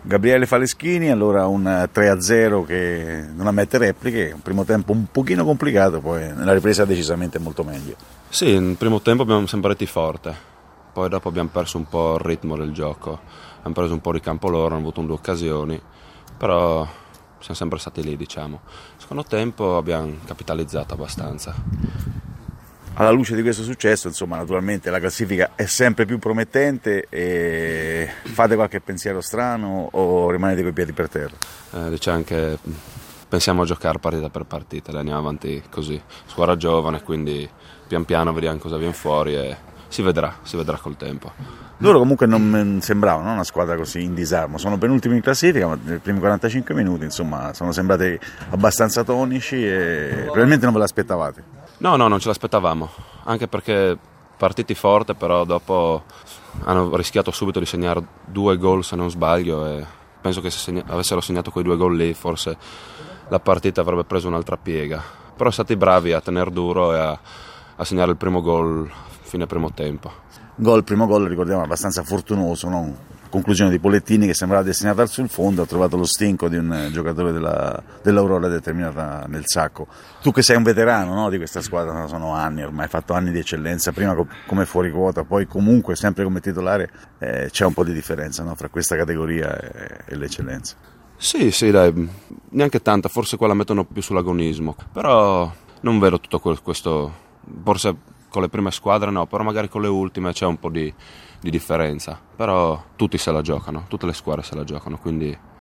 Gabriele Faleschini, allora un 3-0 che non ammette repliche, un primo tempo un pochino complicato, poi nella ripresa decisamente molto meglio. Sì, nel primo tempo abbiamo sembrati forte, poi dopo abbiamo perso un po' il ritmo del gioco, abbiamo preso un po' di campo loro, hanno avuto 2 occasioni, però siamo sempre stati lì, diciamo. Secondo tempo abbiamo capitalizzato abbastanza. Alla luce di questo successo, insomma, naturalmente la classifica è sempre più promettente e fate qualche pensiero strano o rimanete coi piedi per terra? Diciamo che pensiamo a giocare partita per partita, le andiamo avanti così. Squadra giovane, quindi pian piano vediamo cosa viene fuori e si vedrà col tempo. Loro comunque non sembravano una squadra così in disarmo, sono penultimi in classifica, ma nei primi 45 minuti insomma sono sembrati abbastanza tonici e probabilmente non ve l'aspettavate. No, non ce l'aspettavamo, anche perché partiti forte, però dopo hanno rischiato subito di segnare 2 gol se non sbaglio e penso che se avessero segnato quei 2 gol lì forse la partita avrebbe preso un'altra piega. Però sono stati bravi a tener duro e a segnare il primo gol fine primo tempo. Primo gol, ricordiamo, abbastanza fortunoso, no? Conclusione di Polettini che sembrava destinata sul fondo, ha trovato lo stinco di un giocatore dell'Aurora determinata nel sacco. Tu che sei un veterano, no, di questa squadra, sono anni ormai, hai fatto anni di eccellenza, prima come fuori quota, poi comunque sempre come titolare, c'è un po' di differenza, no, fra questa categoria e l'eccellenza. Sì, dai, neanche tanta, forse qua la mettono più sull'agonismo, però non vedo tutto questo, forse con le prime squadre no, però magari con le ultime c'è un po' di differenza, però tutti se la giocano, tutte le squadre se la giocano, quindi